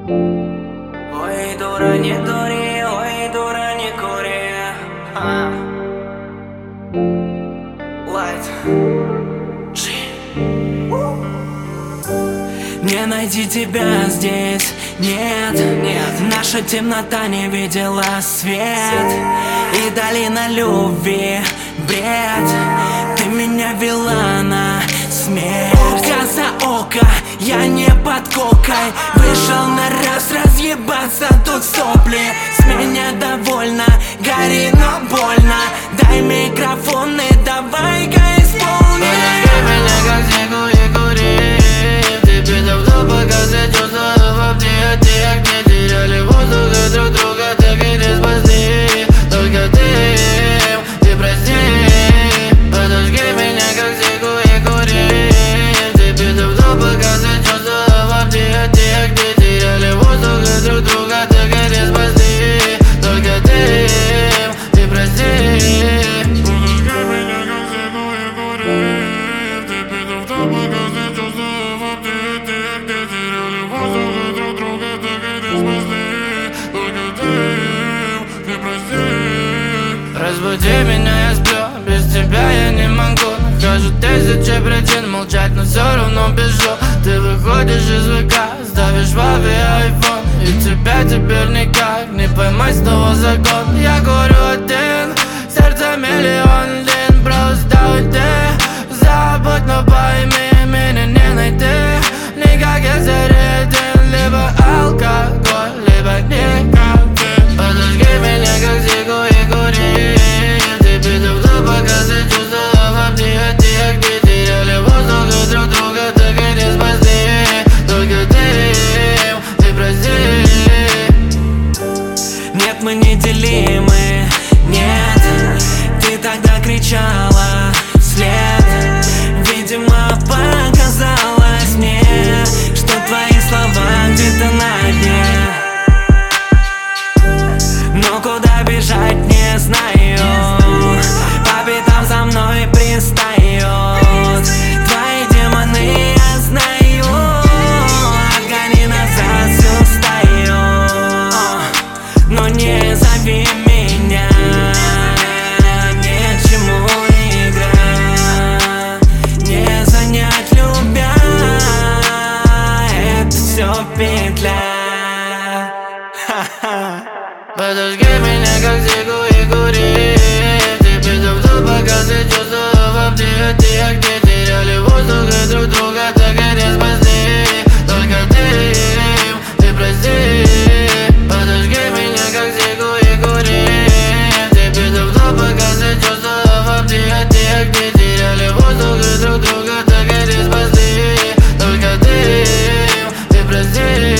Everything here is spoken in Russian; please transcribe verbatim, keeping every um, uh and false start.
Ой, дура, не дури, ой, дура, не кури. а. Light G. Не найти тебя здесь, нет, нет. Наша темнота не видела свет, и долина любви бред. Ты меня вела на смерть. Око за око, я не под кокой. Вышел на раз разъебаться, тут сопли. С меня довольно, гори, но больно. Дай микрофон и давай-ка исполни. Подожди меня, как снегу и кури. Ты пидор, кто показывает чувства во мне. Те огни теряли воздух и друг друга так и не спасли. Только ты, ты прости. Подожди меня, как снегу и кури. Ты пидор, кто показывает чувства во мне. Те огни теряли воздух и друг друга так и не спасли. Только ты, ты прости. Разбуди меня, я сплю, без тебя я не могу. Нахожу тысячи причин молчать, но все равно бежу. Ты выходишь из ВК, ставишь в авиайфон, и тебя теперь никак не поймать снова за год. Я говорю один, сердце миллион лин, просто уйди. Забудь, но пойми, меня не найти. Никак я заряден, либо алкоголь, либо никотин. Подожги меня, как зигу и кури. Ты пидор, кто показывает чувства во мне. Те, где теряли воздух и друг друга так и не спасли. Только ты, ты прости. Нет, мы неделимы, нет. Ты тогда кричала вслед. Видимо, показалось мне, что твои слова где-то на дне. Но куда бежать не знаю. По пятам за мной пристают твои демоны, я знаю. Отгони назад всю стаю, но не зови меня. Нечему игра, не занять любя. Это все петля. Ха-ха. Подожги меня, как зигу и кури. Ты пидор, кто показывает чувства во мне. Те, где теряли воздух и друг друга так и не спасли. Только ты, ты прости. Подожги меня, как зигу и кури. Ты пидор, кто показывает чувства во мне. Те, где теряли воздух и друг друга так и не спасли. Только ты, ты прости.